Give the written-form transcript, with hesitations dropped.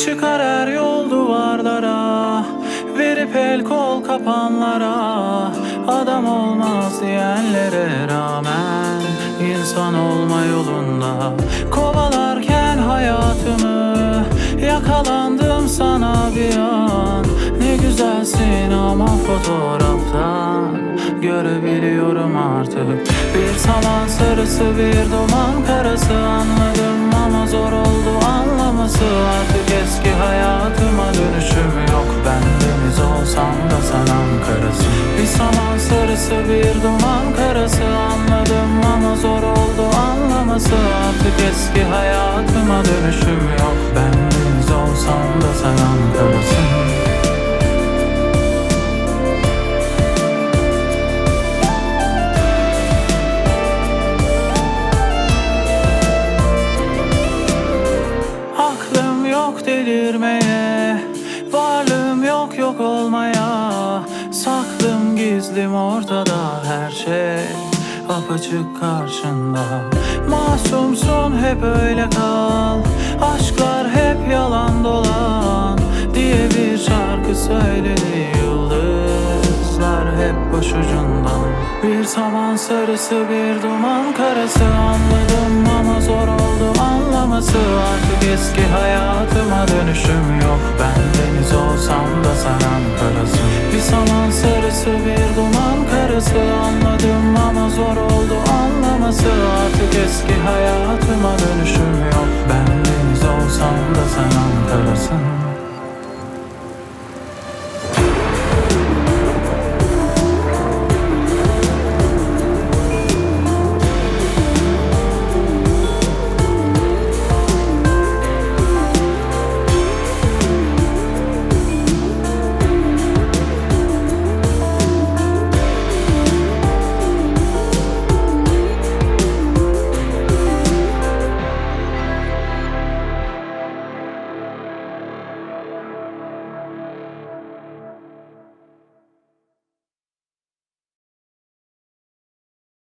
Çıkar her yol duvarlara, verip el kol kapanlara. Adam olmaz diyenlere rağmen insan olma yolunda kovalarken hayatımı yakalandım sana bir an. Ne güzelsin ama fotoğraftan görebiliyorum artık. Bir saman sarısı, bir duman karası, anladım ama zor oldu anlaması. Artık eski hayatıma dönüşüm yok. Ben deniz olsam da sen Ankara'sın. Bir saman sarısı, bir duman karası, anladım ama zor oldu anlaması. Artık eski hayatıma dönüşüm yok. Ben deniz olsam da sen Ankara'sın. Aklım yok delirmeye, varlığım yok yok olmaya. Saklım gizlim ortada, her şey apaçık karşında. Masumsun hep öyle kal, aşklar hep yalan dolan diye bir şarkı söyledi yıldızlar hep başucundan. Bir saman sarısı, bir duman karası, anladım ama zor oldu anlaması. Artık eski hayatıma dönüşüm yok. Ben deniz olsam da sen Ankara'sın. Bir saman sarısı, bir duman karası, anladım ama zor oldu anlaması. Artık eski hayatıma dönüşüm yok. Ben deniz olsam da sen Ankara'sın.